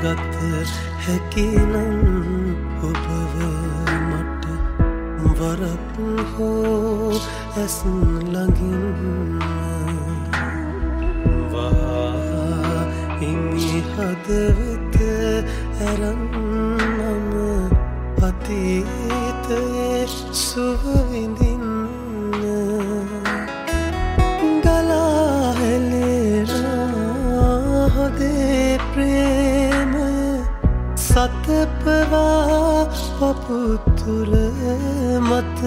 ගත හැකිනම් ඔබව මට වරක් හෝ ඇස් ළඟින් වහා හිමි හදවත ඇරන් මම අතීතයේ සුව විඳින්න ගලා හැලෙනා හදේ ප්‍රේම සතපවා පපුතුර මත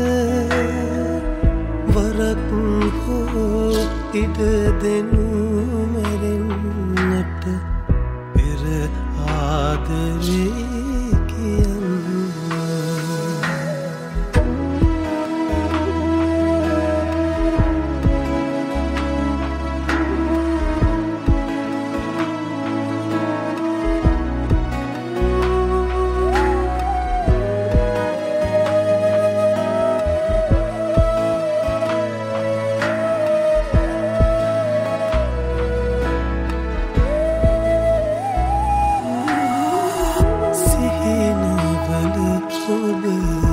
වරක් හෝ ඉඩ දෙනු මැරෙන්නට පෙර ආදරේ ඔබ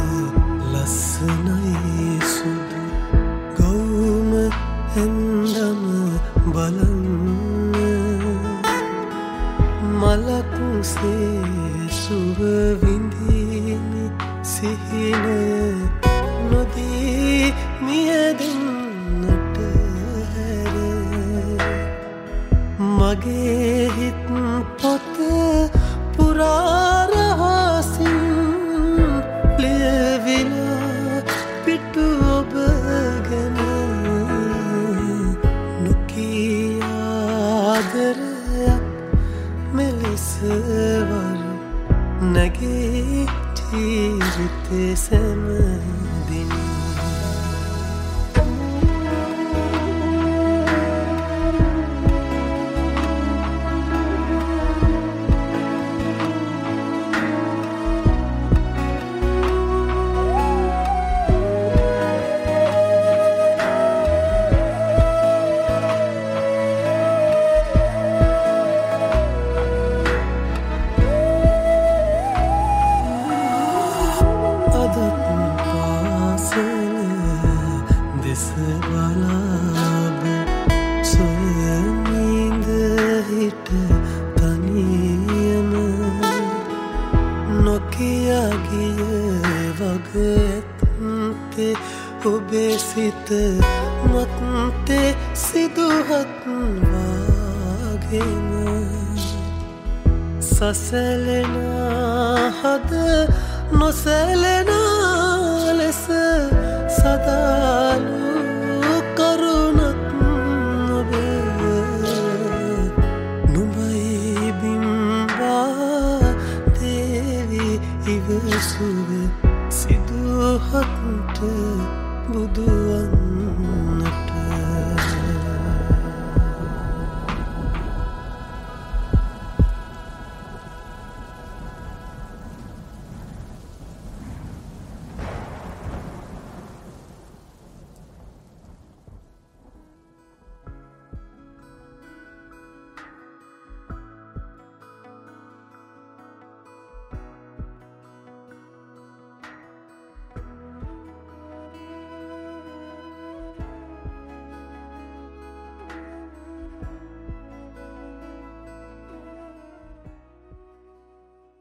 ලස්සනයි සුදු ගෞම හැන්දම බලන්න මලක්සේ සුව විඳිනි සිහින නොදී මියදෙන්නට හැර මගේ හිත් පොත පුරා මෙලෙසවරු නැගේ ජීවිතේ සැමදින දෙස බලාබ සොයමින්ද හිට තනියම නොකියා ගිය වග ඇත්තේ ඔබේ සිත මත්තේ සිදුහත් වාගෙන සසලෙන හද නොසැලෙන ලෙස සදාලු